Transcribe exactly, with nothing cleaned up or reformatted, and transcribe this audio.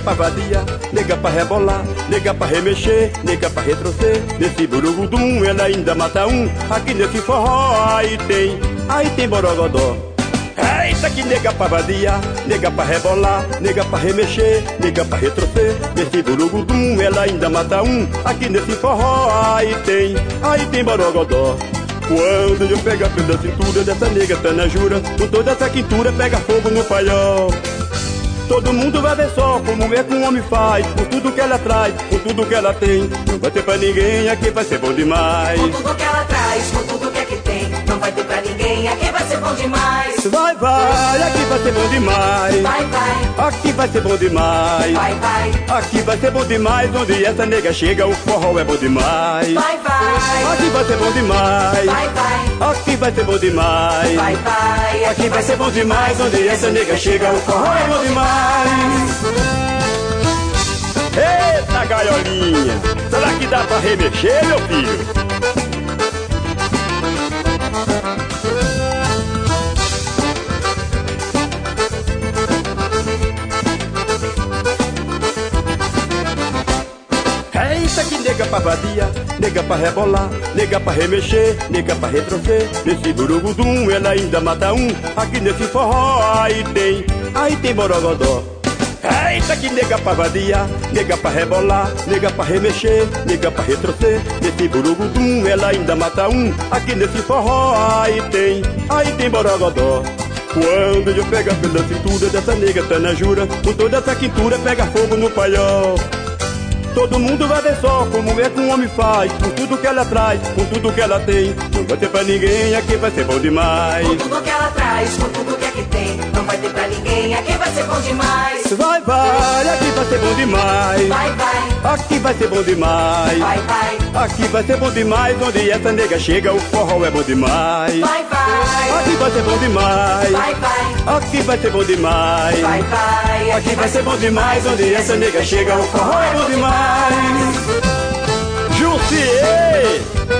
pra vadia, nega pra rebolar, nega pra remexer, nega pra retroceder. Nesse burugudum ela ainda mata um. Aqui nesse forró aí tem, aí tem borogodó. Eita que nega pra vadia, nega pra rebolar, nega pra remexer, nega pra retroceder. Nesse burugudum ela ainda mata um. Aqui nesse forró aí tem, aí tem borogodó. Quando eu pego pela cintura dessa nega tanajura, com toda essa quintura pega fogo no paiol. Todo mundo vai ver só como é que um homem faz, com tudo que ela traz, com tudo que ela tem. Não vai ter pra ninguém, aqui vai ser bom demais. Com tudo que ela traz, com tudo que aqui tem, não vai ter pra ninguém, aqui vai ser bom demais. Vai, vai, aqui vai ser bom demais. Vai, vai, aqui vai ser bom demais. vai, vai, aqui vai ser bom demais. Onde essa nega chega, o forró é bom demais. vai, vai, aqui vai ser bom demais. vai, vai, aqui vai ser bom demais. vai, vai, aqui vai ser bom demais. Onde essa nega chega, o forró é bom demais. Eita gaiolinha, será que dá pra remexer, meu filho? Eita que nega pra vadia, nega pra rebolar, nega pra remexer, nega pra retroceder. Nesse burugudum ela ainda mata um. Aqui nesse forró aí tem, aí tem borogodó. Eita que nega pra vadia, nega pra rebolar, nega pra remexer, nega pra retroceder. Nesse burugudum ela ainda mata um. Aqui nesse forró aí tem, aí tem borogodó. Quando eu pego pela cintura dessa nega tanajura, com toda essa quintura pega fogo no paiol. Todo mundo vai ver só como é que um homem faz, com tudo que ela traz, com tudo que ela tem. Não vai ter pra ninguém, aqui vai ser bom demais. Com tudo que ela traz, com tudo que aqui tem, não vai ter pra ninguém, aqui vai ser bom demais. Vai, vai, aqui vai ser bom demais. Vai, vai, aqui vai ser bom demais. vai, vai, aqui vai ser bom demais. Onde essa nega chega, o forró é bom demais. vai, vai, aqui vai ser bom demais. vai, vai, aqui vai ser bom demais. vai, vai, aqui vai ser bom demais. Onde essa nega chega, o forró é bom demais. Jussiê!